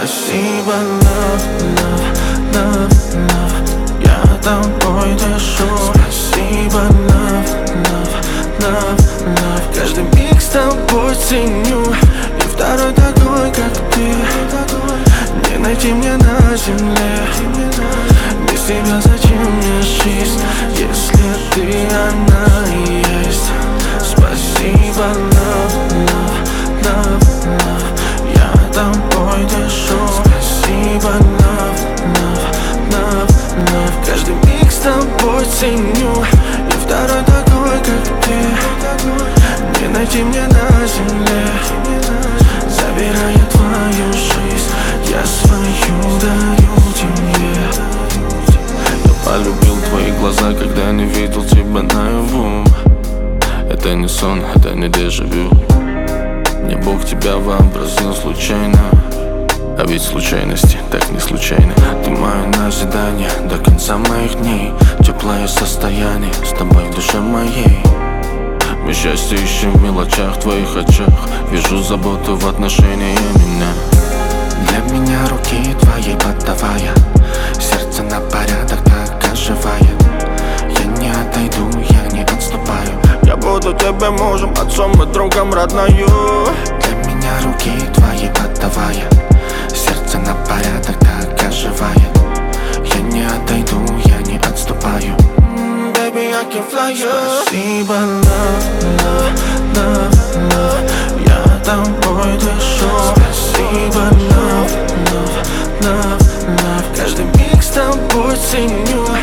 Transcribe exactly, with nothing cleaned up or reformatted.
Спасибо, love, love, love, love. Я тобой дышу. Спасибо, love, love, love, love. Каждый миг с тобой ценю. И второй такой, как ты, не найти мне на земле. Без тебя зачем мне жизнь, если ты она и есть? Спасибо, love, love, love, love. Я тобой дышу. Спасибо, love, love, love, love. Каждый миг с тобой ценю. И второй такой, как ты, не найти мне на земле. Забирая твою жизнь, я свою даю тебе. Я полюбил твои глаза, когда не видел тебя наяву. Это не сон, это не дежавю. Мне Бог тебя вообразил случайно. А ведь случайности так не случайны. Ты мое назидание до конца моих дней. Теплое состояние с тобой в душе моей. Мы счастье ищем в мелочах, в твоих очах. Вижу заботу в отношении меня. Для меня руки твои подавая, сердце на порядок так оживает. Я не отойду, я не отступаю. Я буду тебе мужем, отцом и другом родною. Для меня руки твои подавая, сердце на порядок так оживает. Я не отойду, я не отступаю. mm, Baby, I can fly you. Спасибо, love, love, love, love. Я тобой дышу. Спасибо, love, love, love, love. Каждый миг с тобой ценю.